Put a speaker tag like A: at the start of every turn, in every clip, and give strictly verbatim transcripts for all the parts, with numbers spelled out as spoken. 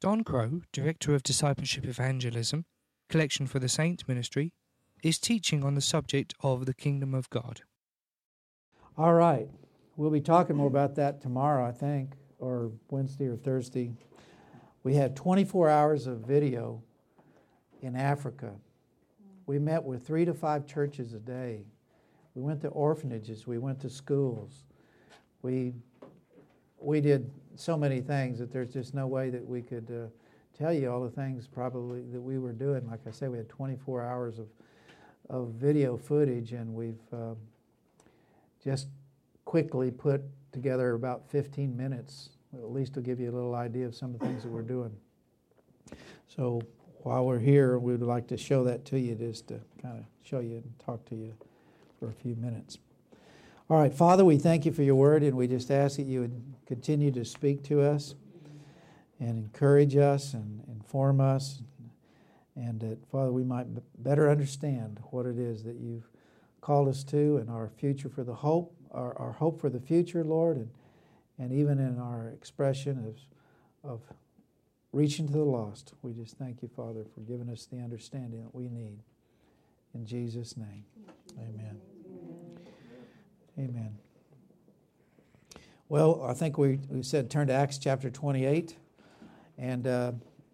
A: Don Crow, Director of Discipleship Evangelism, Collection for the Saints Ministry, is teaching on the subject of the Kingdom of God.
B: All right. We'll be talking more about that tomorrow, I think, or Wednesday or Thursday. We had twenty-four hours of video in Africa. We met with three to five churches a day. We went to orphanages. We went to schools. We we did so many things that there's just no way that we could uh, tell you all the things probably that we were doing. Like I said, we had twenty-four hours of of video footage, and we've uh, just quickly put together about fifteen minutes, at least to give you a little idea of some of the things that we're doing. So while we're here, we would like to show that to you, just to kind of show you and talk to you for a few minutes. All right, Father, we thank you for your word, and we just ask that you would continue to speak to us and encourage us and inform us, and that, Father, we might better understand what it is that you've called us to and our future for the hope, our, our hope for the future, Lord, and, and even in our expression of, of reaching to the lost. We just thank you, Father, for giving us the understanding that we need. In Jesus' name, amen. Amen. Well, I think we, we said turn to Acts chapter twenty-eight. And uh,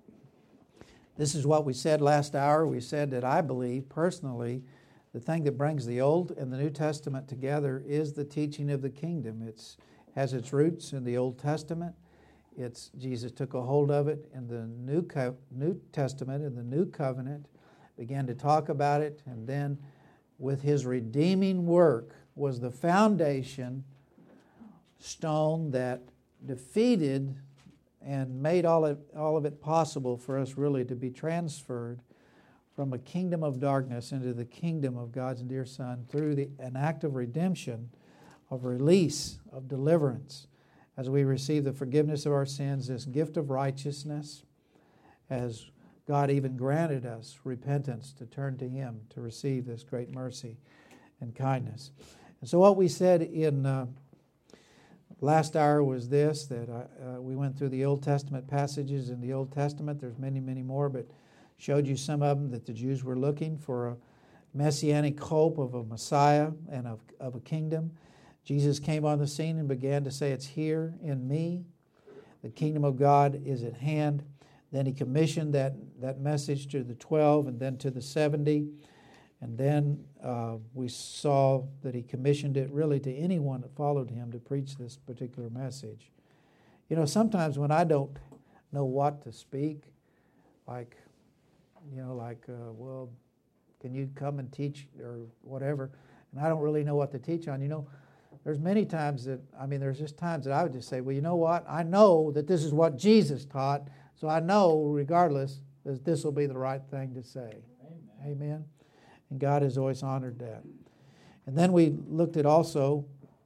B: this is what we said last hour. We said that I believe, personally, the thing that brings the Old and the New Testament together is the teaching of the kingdom. It has its roots in the Old Testament. It's Jesus took a hold of it in the New Co- New Testament, in the New Covenant, began to talk about it, and then with his redeeming work was the foundation stone that defeated and made all of, all of it possible for us really to be transferred from a kingdom of darkness into the kingdom of God's dear Son through the, an act of redemption, of release, of deliverance, as we receive the forgiveness of our sins, this gift of righteousness, as God even granted us repentance to turn to Him to receive this great mercy and kindness. And so what we said in uh, last hour was this, that I, uh, we went through the Old Testament passages in the Old Testament. There's many, many more, but showed you some of them, that the Jews were looking for a messianic hope of a Messiah and of, of a kingdom. Jesus came on the scene and began to say, it's here in me. The kingdom of God is at hand. Then he commissioned that, that message to the twelve and then to the seventy. And then uh, we saw that he commissioned it really to anyone that followed him to preach this particular message. You know, sometimes when I don't know what to speak, like, you know, like, uh, well, can you come and teach or whatever, and I don't really know what to teach on, you know, there's many times that, I mean, there's just times that I would just say, well, you know what, I know that this is what Jesus taught, so I know, regardless, that this will be the right thing to say. Amen. Amen. And God has always honored that. And then we looked at also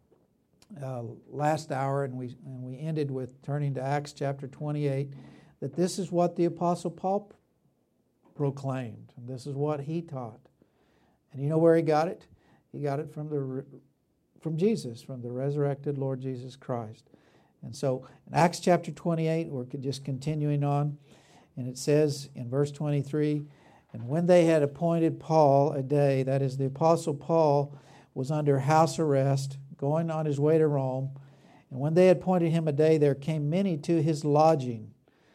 B: uh, last hour, and we and we ended with turning to Acts chapter twenty-eight, that this is what the Apostle Paul proclaimed, and this is what he taught. And you know where he got it? He got it from the from Jesus, from the resurrected Lord Jesus Christ. And so in Acts chapter twenty-eight, we're just continuing on, and it says in verse twenty-three, and when they had appointed Paul a day, that is, the Apostle Paul was under house arrest, going on his way to Rome, and when they had appointed him a day, there came many to his lodging.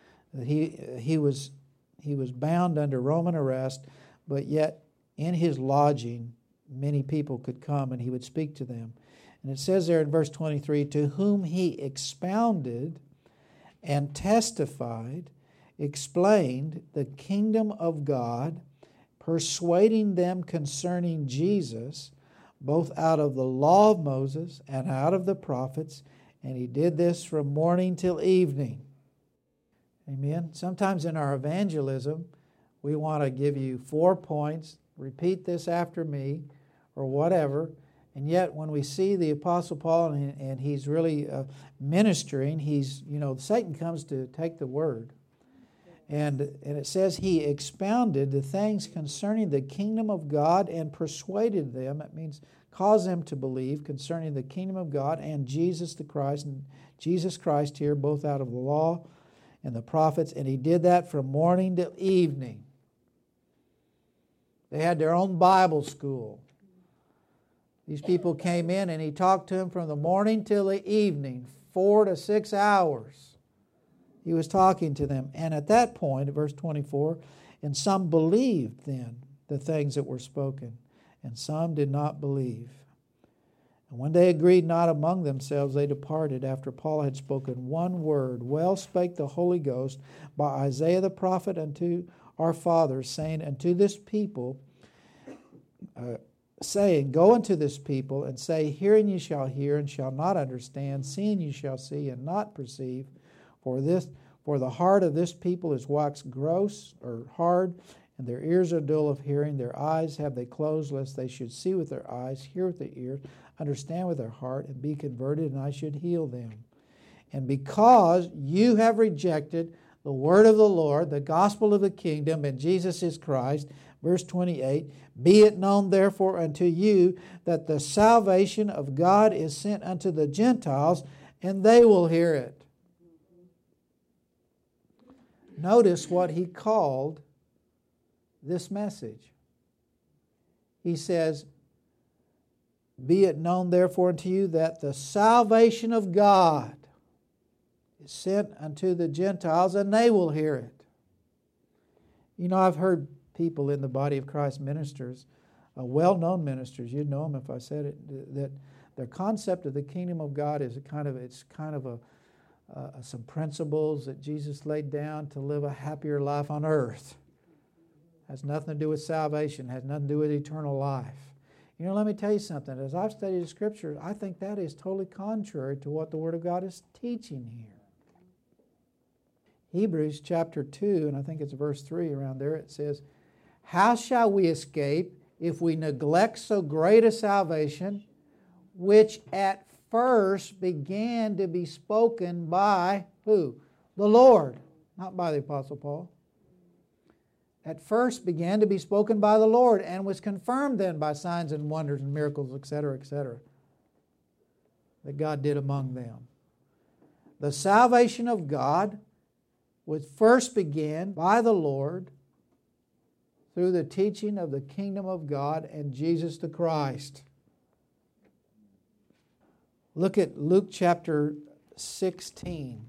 B: He he was he was bound under Roman arrest, but yet in his lodging many people could come and he would speak to them. And it says there in verse twenty-three, to whom he expounded and testified, explained the kingdom of God, persuading them concerning Jesus, both out of the law of Moses and out of the prophets, and he did this from morning till evening. Amen. Sometimes in our evangelism, we want to give you four points, repeat this after me, or whatever. And yet when we see the Apostle Paul and, and he's really uh, ministering, he's, you know, Satan comes to take the word. And, and it says he expounded the things concerning the kingdom of God and persuaded them. That means cause them to believe concerning the kingdom of God and Jesus the Christ. And Jesus Christ here, both out of the law and the prophets, and he did that from morning to evening. They had their own Bible school. These people came in and he talked to them from the morning till the evening, four to six hours. He was talking to them. And at that point, verse twenty-four, and some believed then the things that were spoken, and some did not believe. And when they agreed not among themselves, they departed after Paul had spoken one word. Well spake the Holy Ghost by Isaiah the prophet unto our fathers, saying, unto this people, uh, saying, go unto this people, and say, hearing ye shall hear, and shall not understand, seeing ye shall see, and not perceive. For this, for the heart of this people is waxed gross, or hard, and their ears are dull of hearing, their eyes have they closed, lest they should see with their eyes, hear with their ears, understand with their heart, and be converted, and I should heal them. And because you have rejected the word of the Lord, the gospel of the kingdom, and Jesus is Christ, verse twenty-eight, be it known therefore unto you that the salvation of God is sent unto the Gentiles, and they will hear it. Notice what he called this message. He says, be it known therefore unto you that the salvation of God is sent unto the Gentiles, and they will hear it. You know, I've heard people in the body of Christ, ministers, uh, well-known ministers, you'd know them if I said it, that their concept of the kingdom of God is a kind of, it's kind of a, uh, some principles that Jesus laid down to live a happier life on earth. Has nothing to do with salvation, has nothing to do with eternal life. You know, let me tell you something. As I've studied the Scripture, I think that is totally contrary to what the Word of God is teaching here. Hebrews chapter two, and I think it's verse three around there, it says, how shall we escape if we neglect so great a salvation, which at first began to be spoken by who? The Lord, not by the Apostle Paul. At first began to be spoken by the Lord, and was confirmed then by signs and wonders and miracles, et cetera, et cetera, that God did among them. The salvation of God was first began by the Lord through the teaching of the kingdom of God and Jesus the Christ. Look at Luke chapter sixteen.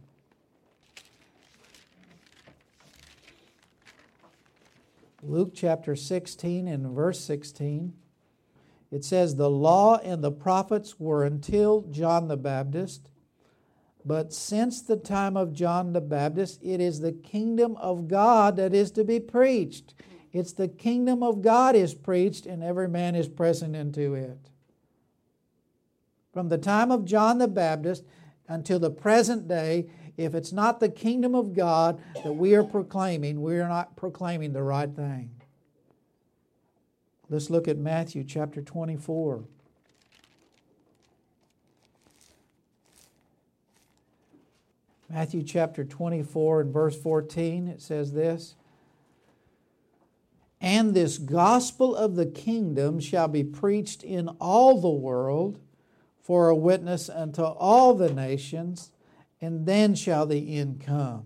B: Luke chapter sixteen and verse sixteen. It says, the law and the prophets were until John the Baptist, but since the time of John the Baptist, it is the kingdom of God that is to be preached. It's the kingdom of God is preached, and every man is pressing into it. From the time of John the Baptist until the present day, if it's not the kingdom of God that we are proclaiming, we are not proclaiming the right thing. Let's look at Matthew chapter twenty-four. Matthew chapter twenty-four and verse fourteen, it says this, and this gospel of the kingdom shall be preached in all the world for a witness unto all the nations, and then shall the end come.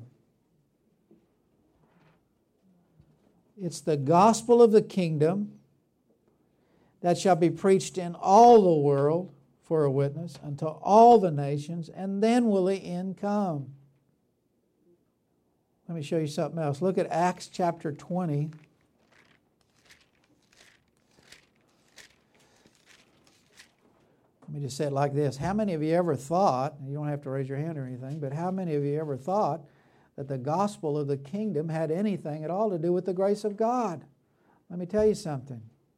B: It's the gospel of the kingdom that shall be preached in all the world for a witness unto all the nations, and then will the end come. Let me show you something else. Look at Acts chapter twenty. Let me just say it like this. How many of you ever thought, you don't have to raise your hand or anything, but how many of you ever thought that the gospel of the kingdom had anything at all to do with the grace of God? Let me tell you something.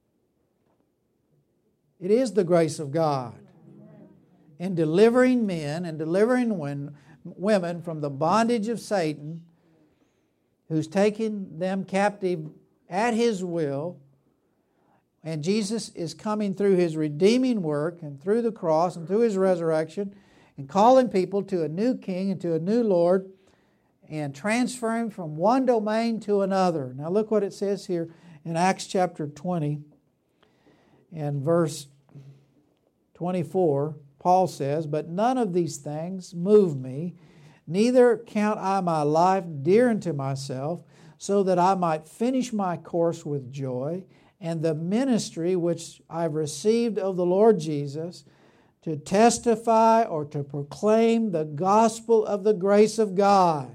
B: It is the grace of God in delivering men and delivering women from the bondage of Satan, who's taking them captive at His will. And Jesus is coming through His redeeming work and through the cross and through His resurrection and calling people to a new King and to a new Lord and transferring from one domain to another. Now look what it says here in Acts chapter twenty and verse twenty-four. Paul says, but none of these things move me, Neither count I my life dear unto myself, so that I might finish my course with joy, and the ministry which I've received of the Lord Jesus, to testify or to proclaim the gospel of the grace of God.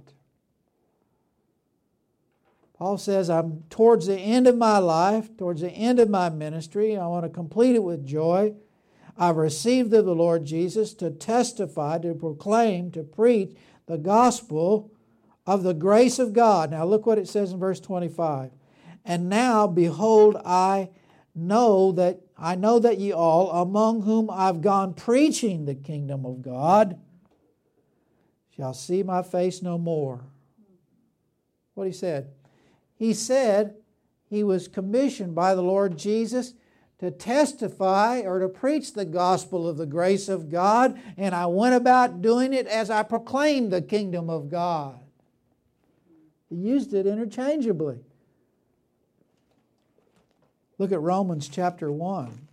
B: Paul says, I'm towards the end of my life, towards the end of my ministry. I want to complete it with joy. I've received of the Lord Jesus to testify, to proclaim, to preach the gospel of the grace of God. Now look what it says in verse twenty-five. And now, behold, I know that I know that ye all, among whom I've gone preaching the kingdom of God, shall see my face no more. What he said? He said he was commissioned by the Lord Jesus to testify or to preach the gospel of the grace of God, and I went about doing it as I proclaimed the kingdom of God. He used it interchangeably. Look at Romans chapter one.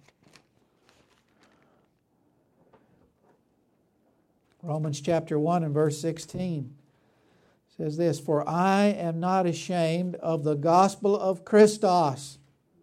B: Romans chapter one and verse sixteen says this, For I am not ashamed of the gospel of Christos,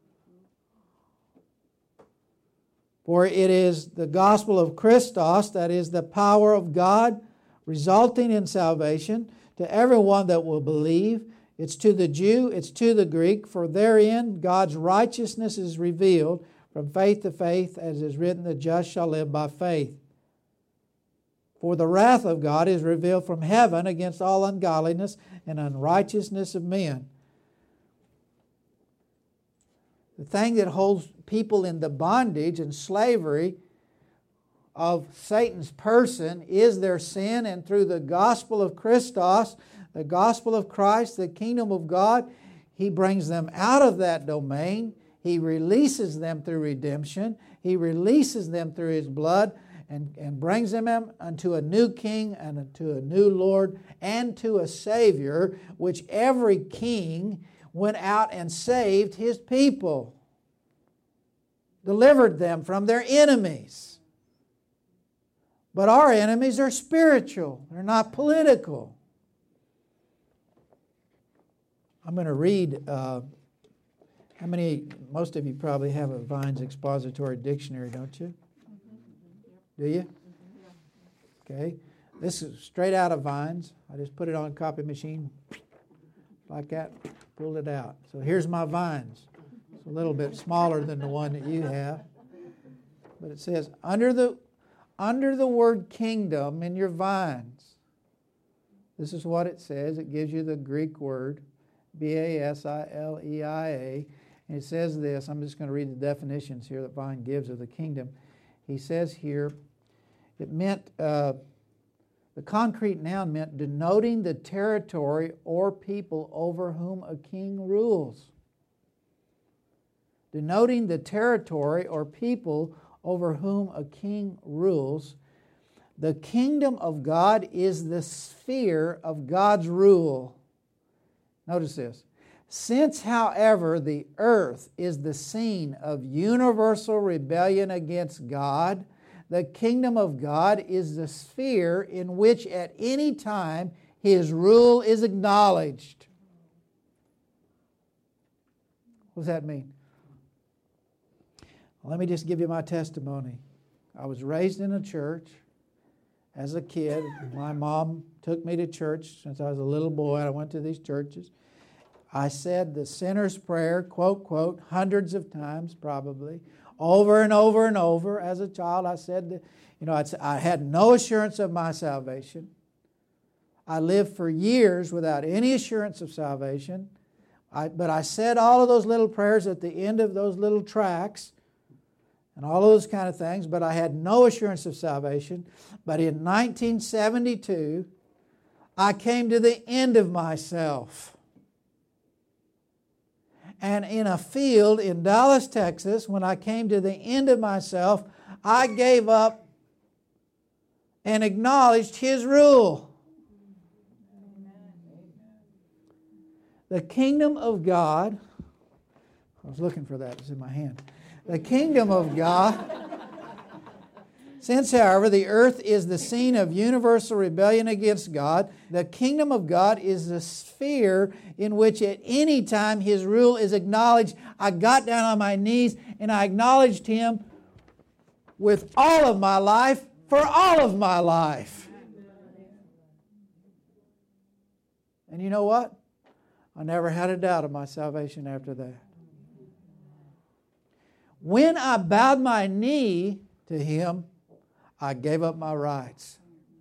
B: for it is the gospel of Christos, that is the power of God resulting in salvation to everyone that will believe. It's to the Jew, it's to the Greek, for therein God's righteousness is revealed from faith to faith, as is written, the just shall live by faith. For the wrath of God is revealed from heaven against all ungodliness and unrighteousness of men. The thing that holds people in the bondage and slavery of Satan's person is their sin, and through the gospel of Christos, the gospel of Christ, the kingdom of God, He brings them out of that domain. He releases them through redemption. He releases them through His blood and, and brings them unto a new king and unto a new Lord and to a Savior, which every king went out and saved his people, delivered them from their enemies. But our enemies are spiritual. They're not political. I'm going to read, uh, how many, most of you probably have a Vine's Expository Dictionary, don't you? Do you? Okay. This is straight out of Vine's. I just put it on a copy machine like that, pulled it out. So here's my Vine's. It's a little bit smaller than the one that you have. But it says, under the, under the word kingdom in your Vine's, this is what it says. It gives you the Greek word, B A S I L E I A. And it says this, I'm just going to read the definitions here that Vine gives of the kingdom. He says here, it meant, uh, the concrete noun meant denoting the territory or people over whom a king rules. Denoting the territory or people over whom a king rules. The kingdom of God is the sphere of God's rule. Notice this. Since, however, the earth is the scene of universal rebellion against God, the kingdom of God is the sphere in which at any time His rule is acknowledged. What does that mean? Well, let me just give you my testimony. I was raised in a church as a kid. My mom took me to church since I was a little boy. I went to these churches. I said the sinner's prayer, quote, quote, hundreds of times probably, over and over and over. As a child, I said, that, you know, I'd, I had no assurance of my salvation. I lived for years without any assurance of salvation. I, but I said all of those little prayers at the end of those little tracts and all of those kind of things, but I had no assurance of salvation. But in nineteen seventy-two, I came to the end of myself. And in a field in Dallas, Texas, when I came to the end of myself, I gave up and acknowledged His rule. The kingdom of God, I was looking for that, it's in my hand. The kingdom of God Since, however, the earth is the scene of universal rebellion against God, the kingdom of God is the sphere in which at any time His rule is acknowledged. I got down on my knees and I acknowledged Him with all of my life for all of my life. And you know what? I never had a doubt of my salvation after that. When I bowed my knee to Him, I gave up my rights.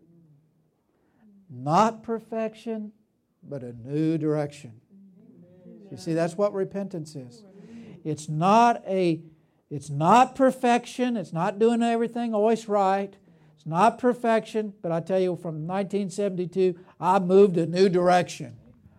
B: Not perfection, but a new direction. You see, that's what repentance is. It's not a, it's not perfection. It's not doing everything always right. It's not perfection. But I tell you, from nineteen seventy-two, I moved a new direction.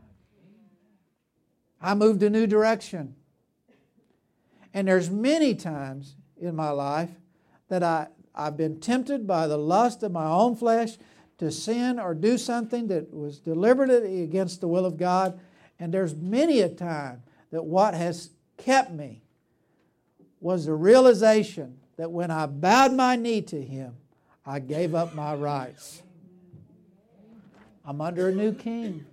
B: I moved a new direction. And there's many times in my life that I I've been tempted by the lust of my own flesh to sin or do something that was deliberately against the will of God. And there's many a time that what has kept me was the realization that when I bowed my knee to Him, I gave up my rights. I'm under a new king.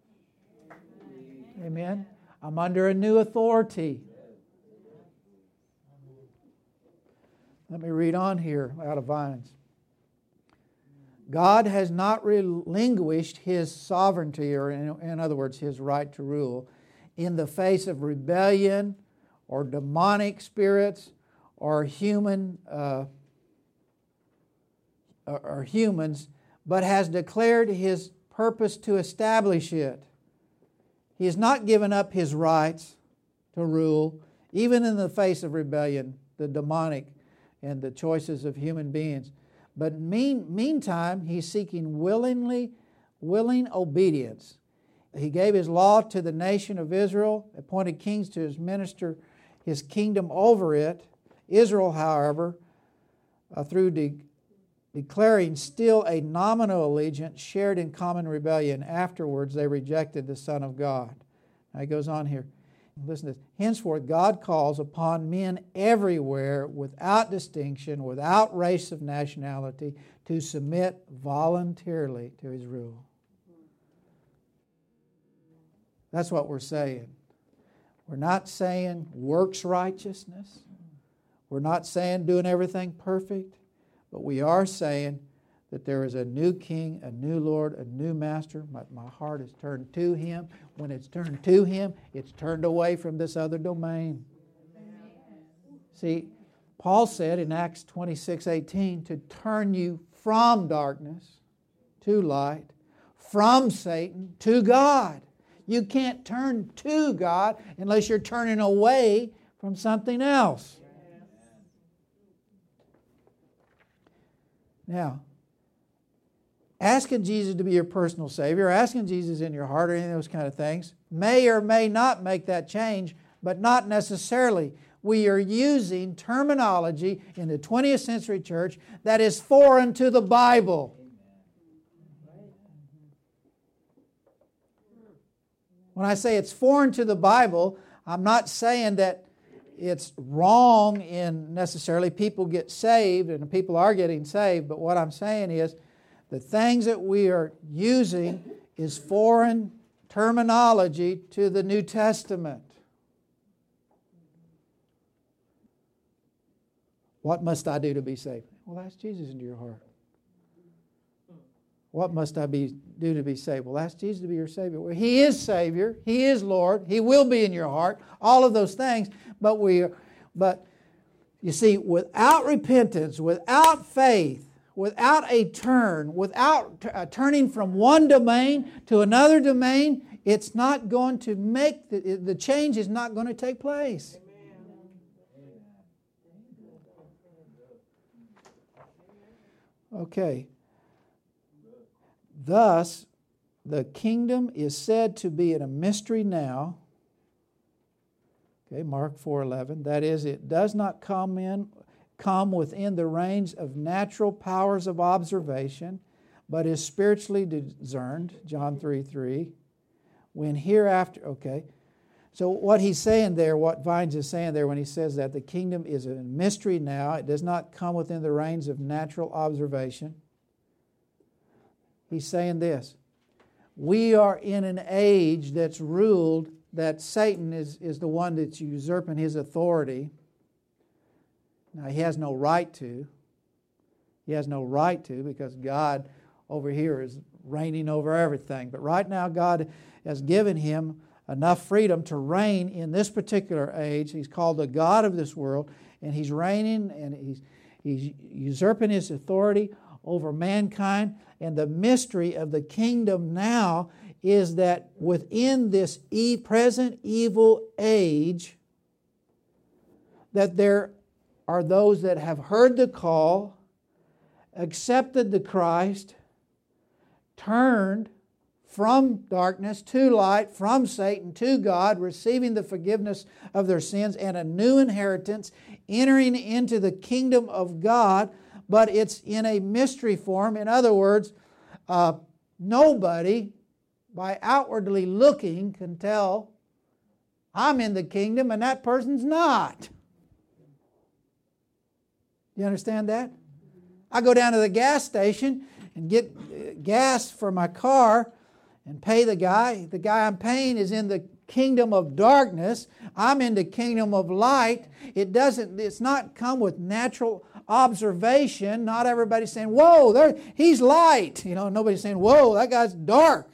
B: Amen. I'm under a new authority. Let me read on here out of Vines. God has not relinquished His sovereignty, or in, in other words, His right to rule, in the face of rebellion or demonic spirits or human uh, or, or humans, but has declared His purpose to establish it. He has not given up His rights to rule, even in the face of rebellion, the demonic, and the choices of human beings. But mean, meantime, He's seeking willingly, willing obedience. He gave His law to the nation of Israel, appointed kings to His minister, His kingdom over it. Israel, however, uh, through de- declaring still a nominal allegiance, shared in common rebellion. Afterwards, they rejected the Son of God. Now he goes on here. Listen to this. Henceforth, God calls upon men everywhere, without distinction, without race of nationality, to submit voluntarily to His rule. That's what we're saying. We're not saying works righteousness. We're not saying doing everything perfect. But we are saying that there is a new king, a new Lord, a new master. My, my heart is turned to Him. When it's turned to Him, it's turned away from this other domain. See, Paul said in Acts twenty-six eighteen to turn you from darkness to light, from Satan to God. You can't turn to God unless you're turning away from something else. Now, asking Jesus to be your personal Savior, asking Jesus in your heart, or any of those kind of things, may or may not make that change, but not necessarily. We are using terminology in the twentieth century church that is foreign to the Bible. When I say it's foreign to the Bible, I'm not saying that it's wrong in necessarily people get saved, and people are getting saved, but what I'm saying is the things that we are using is foreign terminology to the New Testament. What must I do to be saved? Well, ask Jesus into your heart. What must I be, do to be saved? Well, ask Jesus to be your Savior. Well, He is Savior. He is Lord. He will be in your heart. All of those things. But we, but you see, without repentance, without faith, without a turn, without uh, turning from one domain to another domain, it's not going to make, the, the change is not going to take place. Okay. Thus, the kingdom is said to be in a mystery now. Okay, Mark four eleven. That is, it does not come in, come within the range of natural powers of observation, but is spiritually discerned. John three three. When hereafter, okay. So what he's saying there, what Vines is saying there when he says that, the kingdom is a mystery now. It does not come within the range of natural observation. He's saying this. We are in an age that's ruled, that Satan is, is the one that's usurping his authority. Now, he has no right to. He has no right to, because God over here is reigning over everything. But right now, God has given him enough freedom to reign in this particular age. He's called the God of this world, and he's reigning, and he's, he's usurping his authority over mankind. And the mystery of the kingdom now is that within this e- present evil age, that there are those that have heard the call, accepted the Christ, turned from darkness to light, from Satan to God, receiving the forgiveness of their sins and a new inheritance, entering into the kingdom of God, but it's in a mystery form. In other words, uh, nobody, by outwardly looking, can tell I'm in the kingdom and that person's not. You understand that? I go down to the gas station and get gas for my car and pay the guy. The guy I'm paying is in the kingdom of darkness. I'm in the kingdom of light. It doesn't, it's not come with natural observation. Not everybody's saying, whoa, there, he's light. You know, nobody's saying, whoa, that guy's dark.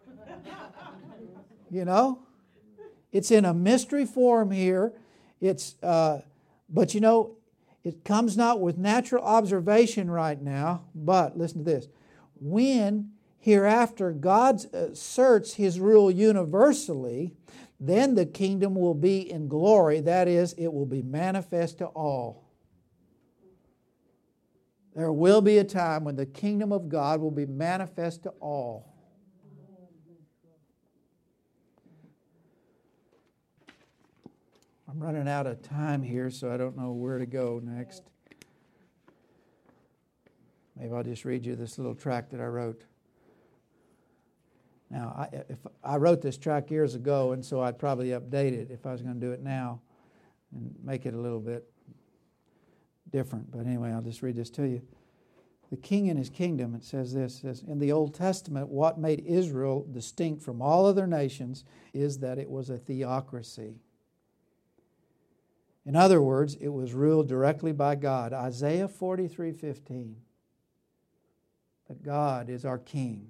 B: You know? It's in a mystery form here. It's, uh, but you know, it comes not with natural observation right now, but listen to this. When hereafter God asserts his rule universally, then the kingdom will be in glory. That is, it will be manifest to all. There will be a time when the kingdom of God will be manifest to all. I'm running out of time here, so I don't know where to go next. Maybe I'll just read you this little tract that I wrote. Now, I, if I wrote this tract years ago, and so I'd probably update it if I was going to do it now and make it a little bit different. But anyway, I'll just read this to you. The king and his kingdom, it says this, it says, in the Old Testament, what made Israel distinct from all other nations is that it was a theocracy. In other words, it was ruled directly by God. Isaiah forty-three fifteen. That God is our king.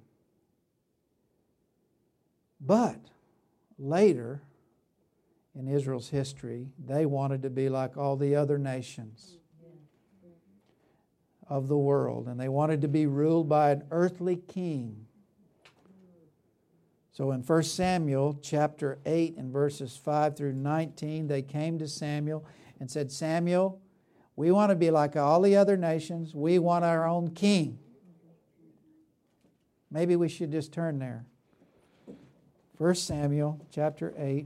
B: But later in Israel's history, they wanted to be like all the other nations of the world, and they wanted to be ruled by an earthly king. So in First Samuel chapter eight and verses five through nineteen, they came to Samuel and said, Samuel, we want to be like all the other nations. We want our own king. Maybe we should just turn there. First Samuel chapter eight.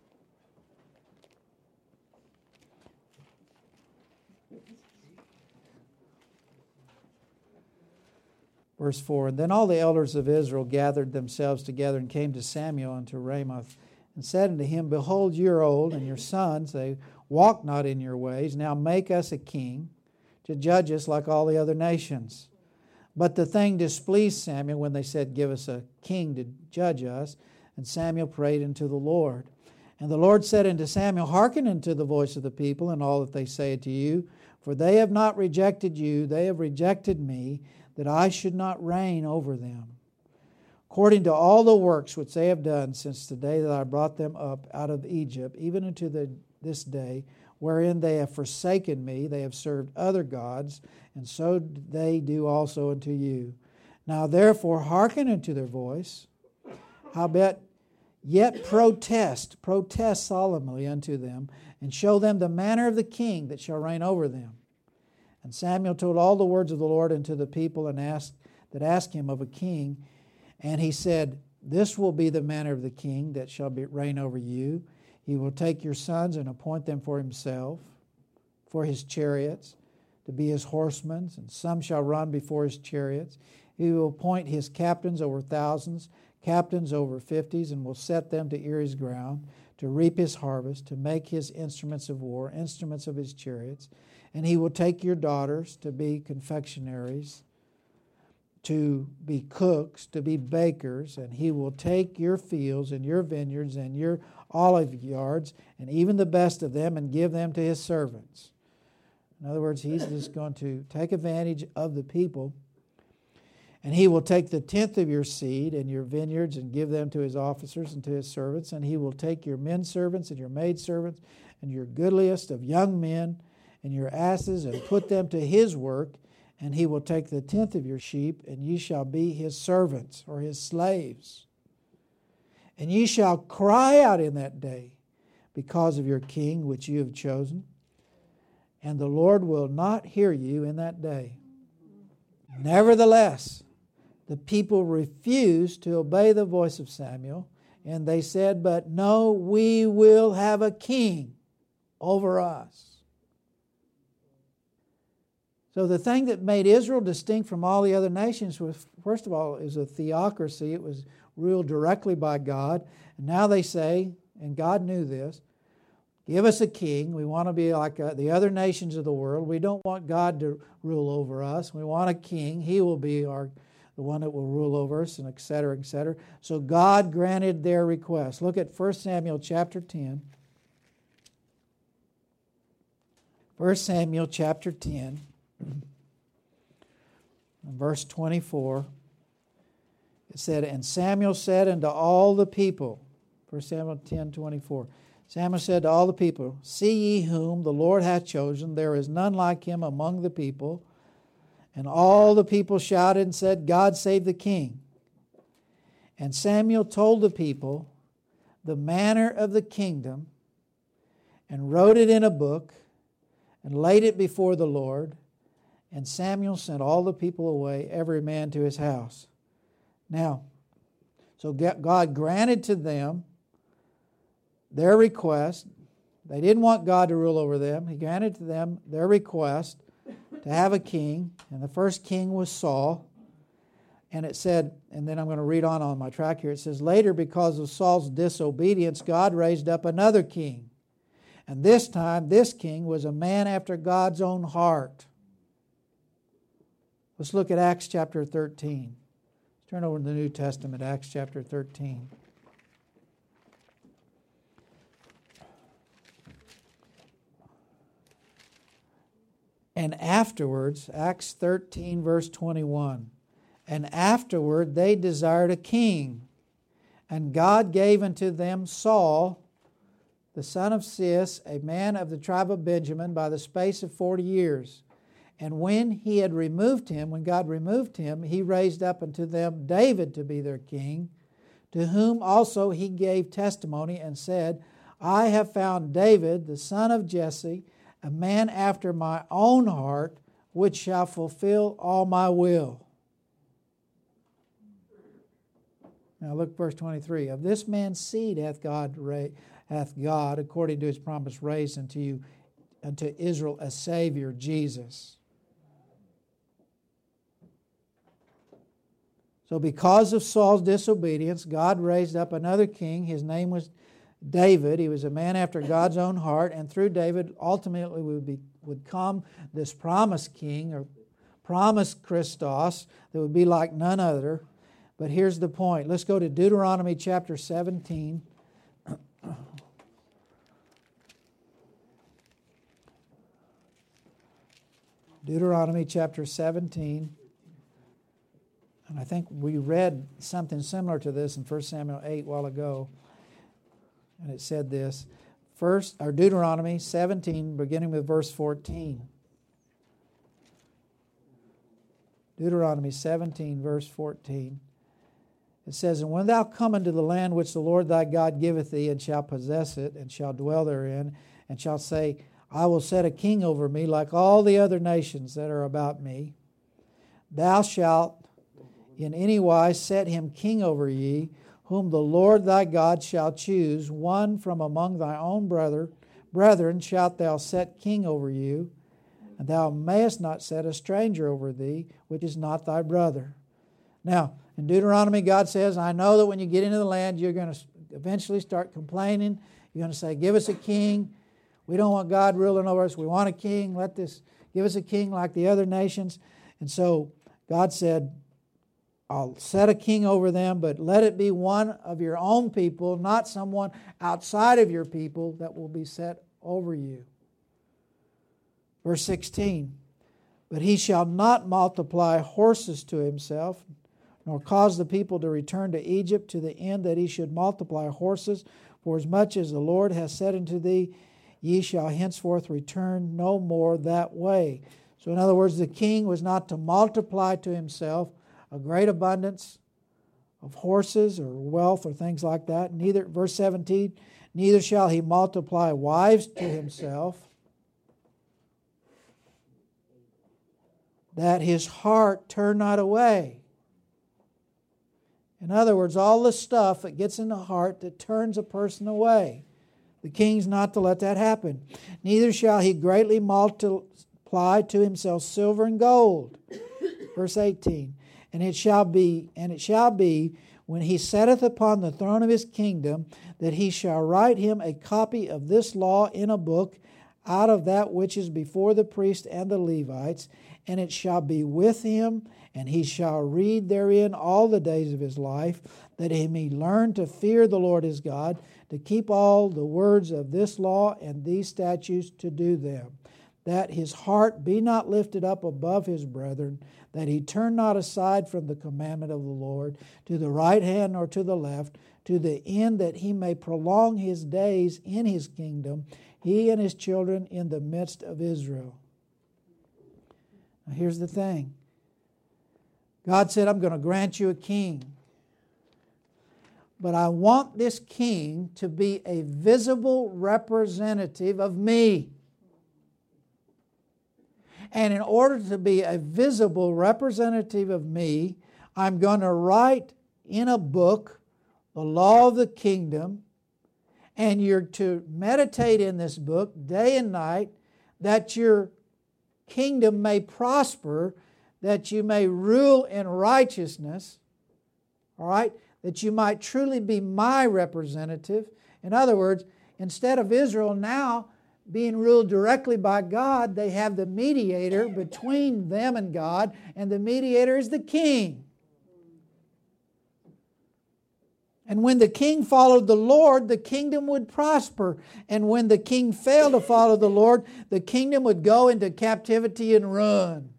B: Verse four, and then all the elders of Israel gathered themselves together and came to Samuel unto Ramoth and said unto him, behold, you are old, and your sons, they walk not in your ways. Now make us a king to judge us like all the other nations. But the thing displeased Samuel when they said, give us a king to judge us. And Samuel prayed unto the Lord. And the Lord said unto Samuel, hearken unto the voice of the people and all that they say to you, for they have not rejected you, they have rejected me, that I should not reign over them, according to all the works which they have done since the day that I brought them up out of Egypt, even unto the, this day, wherein they have forsaken me, they have served other gods, and so they do also unto you. Now therefore hearken unto their voice, howbeit yet protest, protest solemnly unto them, and show them the manner of the king that shall reign over them. And Samuel told all the words of the Lord unto the people and asked that asked him of a king. And he said, this will be the manner of the king that shall be reign over you. He will take your sons and appoint them for himself, for his chariots, to be his horsemen, and some shall run before his chariots. He will appoint his captains over thousands, captains over fifties, and will set them to ear his ground, to reap his harvest, to make his instruments of war, instruments of his chariots. And he will take your daughters to be confectionaries, to be cooks, to be bakers, and he will take your fields and your vineyards and your olive yards, and even the best of them, and give them to his servants. In other words, he's just going to take advantage of the people. And he will take the tenth of your seed and your vineyards and give them to his officers and to his servants. And he will take your men servants and your maid servants and your goodliest of young men and your asses and put them to his work. And he will take the tenth of your sheep, and ye shall be his servants or his slaves. And ye shall cry out in that day because of your king which you have chosen. And the Lord will not hear you in that day. Nevertheless, the people refused to obey the voice of Samuel, and they said, but no, we will have a king over us. So the thing that made Israel distinct from all the other nations was, first of all, is a theocracy. It was ruled directly by God. And now they say, and God knew this, give us a king. We want to be like uh, the other nations of the world. We don't want God to rule over us. We want a king. He will be our the one that will rule over us, and et cetera, et cetera. So God granted their request. Look at First Samuel chapter ten. First Samuel chapter ten, verse twenty-four. It said, and Samuel said unto all the people, First Samuel ten, twenty-four. Samuel said to all the people, see ye whom the Lord hath chosen, there is none like him among the people. And all the people shouted and said, God save the king. And Samuel told the people the manner of the kingdom, and wrote it in a book, and laid it before the Lord. And Samuel sent all the people away, every man to his house. Now, so God granted to them their request. They didn't want God to rule over them. He granted to them their request to have a king. And the first king was Saul. And it said, and then I'm going to read on on my track here. It says, later, because of Saul's disobedience, God raised up another king. And this time, this king was a man after God's own heart. Let's look at Acts chapter thirteen. Let's turn over to the New Testament, Acts chapter thirteen. And afterwards, Acts thirteen, verse twenty-one, and afterward they desired a king, and God gave unto them Saul, the son of Cis, a man of the tribe of Benjamin, by the space of forty years. And when he had removed him, when God removed him, he raised up unto them David to be their king, to whom also he gave testimony and said, I have found David, the son of Jesse, a man after my own heart, which shall fulfill all my will. Now look verse twenty-three. Of this man's seed hath God, hath God, according to his promise, raised unto you, unto Israel a Savior, Jesus. So because of Saul's disobedience, God raised up another king. His name was David. He was a man after God's own heart, and through David ultimately would be would come this promised king, or promised Christos, that would be like none other. But here's the point. Let's go to Deuteronomy chapter seventeen. Deuteronomy chapter seventeen. And I think we read something similar to this in First Samuel eight a while ago. And it said this, first, or Deuteronomy seventeen, beginning with verse fourteen. Deuteronomy seventeen, verse fourteen. It says, and when thou come into the land which the Lord thy God giveth thee, and shalt possess it, and shalt dwell therein, and shalt say, I will set a king over me like all the other nations that are about me, thou shalt in any wise set him king over ye, whom the Lord thy God shall choose, one from among thy own brother, brethren shalt thou set king over you, and thou mayest not set a stranger over thee, which is not thy brother. Now, in Deuteronomy, God says, I know that when you get into the land, you're going to eventually start complaining. You're going to say, give us a king. We don't want God ruling over us. We want a king. Let this, give us a king like the other nations. And so God said, I'll set a king over them, but let it be one of your own people, not someone outside of your people that will be set over you. Verse sixteen, but he shall not multiply horses to himself, nor cause the people to return to Egypt to the end that he should multiply horses. For as much as the Lord has said unto thee, ye shall henceforth return no more that way. So in other words, the king was not to multiply to himself a great abundance of horses or wealth or things like that. Neither, verse seventeen, neither shall he multiply wives to himself, that his heart turn not away. In other words, all the stuff that gets in the heart that turns a person away. The king's not to let that happen. Neither shall he greatly multiply to himself silver and gold. Verse eighteen. And it shall be, and it shall be, when he setteth upon the throne of his kingdom, that he shall write him a copy of this law in a book, out of that which is before the priests and the Levites, and it shall be with him, and he shall read therein all the days of his life, that he may learn to fear the Lord his God, to keep all the words of this law and these statutes to do them, that his heart be not lifted up above his brethren, that he turn not aside from the commandment of the Lord, to the right hand or to the left, to the end that he may prolong his days in his kingdom, he and his children in the midst of Israel. Now here's the thing. God said, I'm going to grant you a king. But I want this king to be a visible representative of me. And in order to be a visible representative of me, I'm going to write in a book the law of the kingdom, and you're to meditate in this book day and night, that your kingdom may prosper, that you may rule in righteousness, all right, that you might truly be my representative. In other words, instead of Israel now being ruled directly by God, they have the mediator between them and God, and the mediator is the king. And when the king followed the Lord, the kingdom would prosper. And when the king failed to follow the Lord, the kingdom would go into captivity and ruin.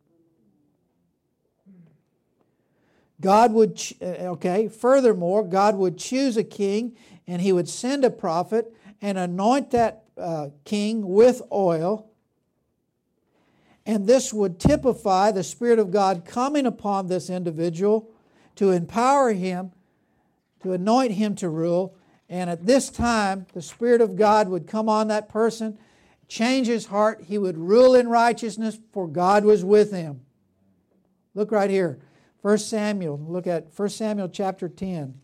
B: God would, okay, furthermore, God would choose a king, and he would send a prophet and anoint that uh, king with oil. And this would typify the Spirit of God coming upon this individual to empower him, to anoint him to rule. And at this time, the Spirit of God would come on that person, change his heart. He would rule in righteousness, for God was with him. Look right here. First Samuel. Look at First Samuel chapter ten.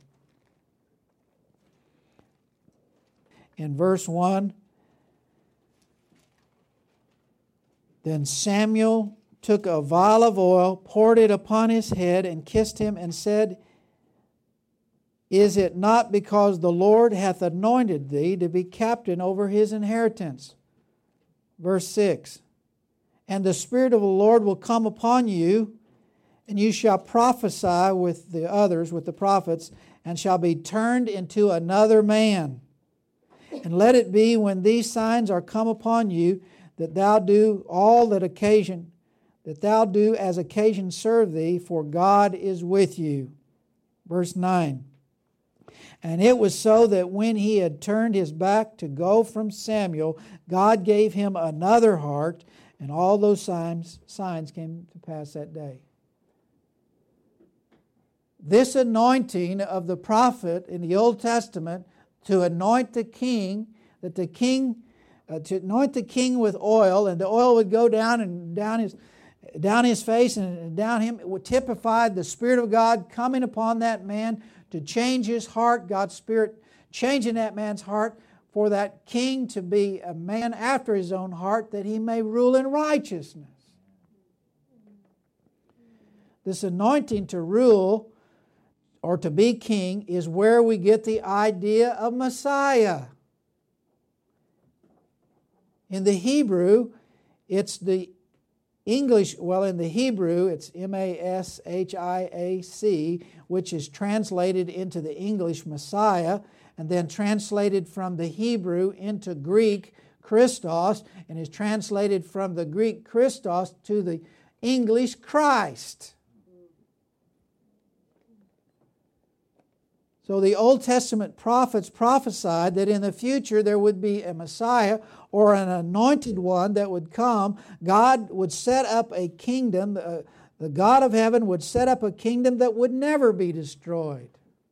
B: In verse one. Then Samuel took a vial of oil, poured it upon his head, and kissed him, and said, Is it not because the Lord hath anointed thee to be captain over his inheritance? Verse six. And the Spirit of the Lord will come upon you, and you shall prophesy with the others, with the prophets, and shall be turned into another man. And let it be, when these signs are come upon you, that thou do all that occasion, that thou do as occasion serve thee, for God is with you. Verse nine. And it was so that when he had turned his back to go from Samuel, God gave him another heart, and all those signs, signs came to pass that day. This anointing of the prophet in the Old Testament to anoint the king, that the king, uh, to anoint the king with oil, and the oil would go down and down his, down his face and down him, it would typify the Spirit of God coming upon that man to change his heart, God's Spirit changing that man's heart, for that king to be a man after his own heart, that he may rule in righteousness. this anointing to rule or to be king is where we get the idea of Messiah. In the Hebrew, it's the English, well, in the Hebrew, it's M A S H I A C, which is translated into the English Messiah, and then translated from the Hebrew into Greek Christos, and is translated from the Greek Christos to the English Christ. So the Old Testament prophets prophesied that in the future there would be a Messiah or an anointed one that would come. God would set up a kingdom. Uh, the God of heaven would set up a kingdom that would never be destroyed.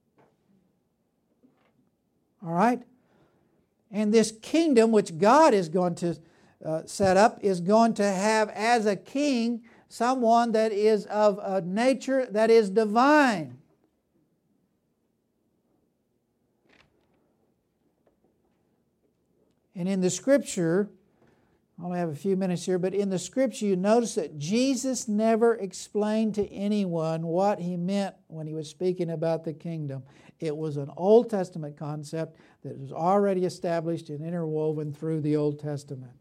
B: All right? And this kingdom which God is going to uh, set up is going to have as a king someone that is of a nature that is divine. And in the Scripture, I only have a few minutes here, but in the Scripture you notice that Jesus never explained to anyone what He meant when He was speaking about the kingdom. It was an Old Testament concept that was already established and interwoven through the Old Testament.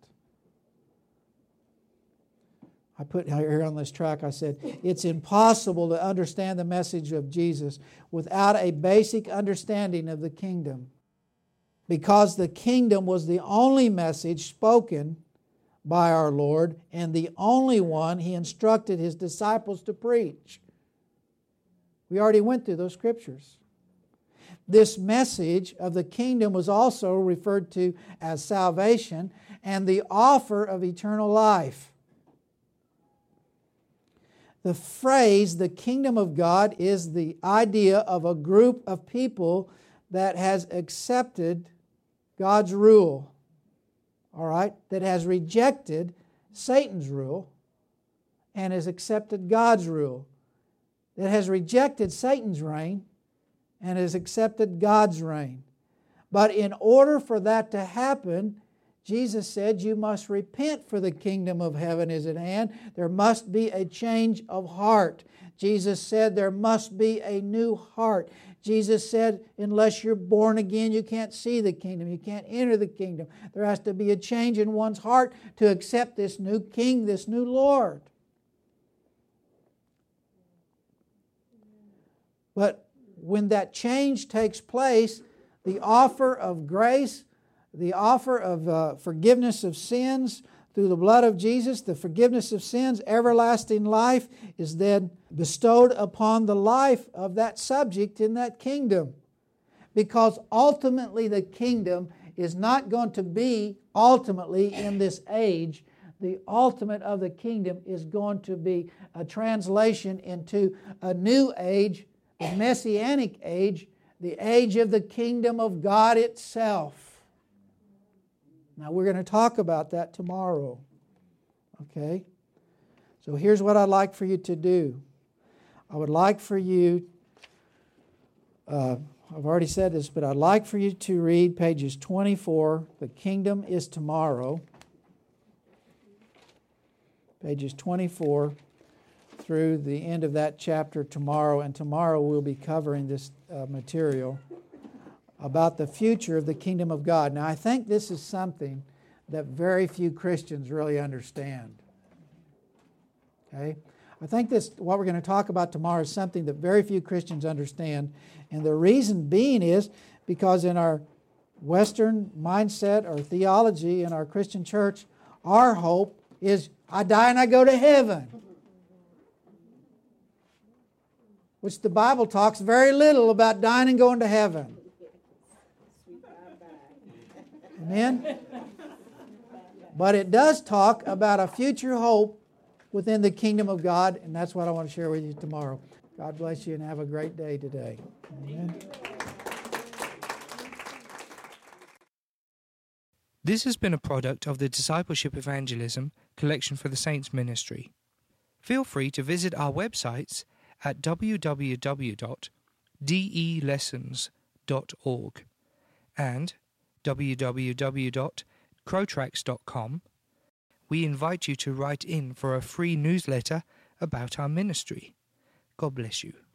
B: I put here on this track, I said, it's impossible to understand the message of Jesus without a basic understanding of the kingdom. Because the kingdom was the only message spoken by our Lord and the only one He instructed His disciples to preach. We already went through those scriptures. This message of the kingdom was also referred to as salvation and the offer of eternal life. The phrase, the kingdom of God, is the idea of a group of people that has accepted God's rule, all right, that has rejected Satan's rule and has accepted God's rule, that has rejected Satan's reign and has accepted God's reign. But in order for that to happen, Jesus said, you must repent, for the kingdom of heaven is at hand. There must be a change of heart. Jesus said there must be a new heart. Jesus said, unless you're born again, you can't see the kingdom. You can't enter the kingdom. There has to be a change in one's heart to accept this new king, this new Lord. But when that change takes place, the offer of grace, the offer of uh, forgiveness of sins through the blood of Jesus, the forgiveness of sins, everlasting life is then bestowed upon the life of that subject in that kingdom. Because ultimately the kingdom is not going to be ultimately in this age. The ultimate of the kingdom is going to be a translation into a new age, the Messianic age, the age of the kingdom of God itself. Now, we're going to talk about that tomorrow. Okay? So here's what I'd like for you to do. I would like for you, uh, I've already said this, but I'd like for you to read pages twenty-four, The Kingdom is Tomorrow. Pages twenty-four through the end of that chapter tomorrow. And tomorrow we'll be covering this uh, material about the future of the kingdom of God. Now, I think this is something that very few Christians really understand. Okay? I think this, what we're going to talk about tomorrow is something that very few Christians understand. And the reason being is because in our Western mindset or theology in our Christian church, our hope is, I die and I go to heaven. Which the Bible talks very little about dying and going to heaven. Amen? But it does talk about a future hope within the kingdom of God, and that's what I want to share with you tomorrow. God bless you and have a great day today. Amen.
A: This has been a product of the Discipleship Evangelism Collection for the Saints Ministry. Feel free to visit our websites at w w w dot d e lessons dot org and w w w dot crotrax dot com. We invite you to write in for a free newsletter about our ministry. God bless you.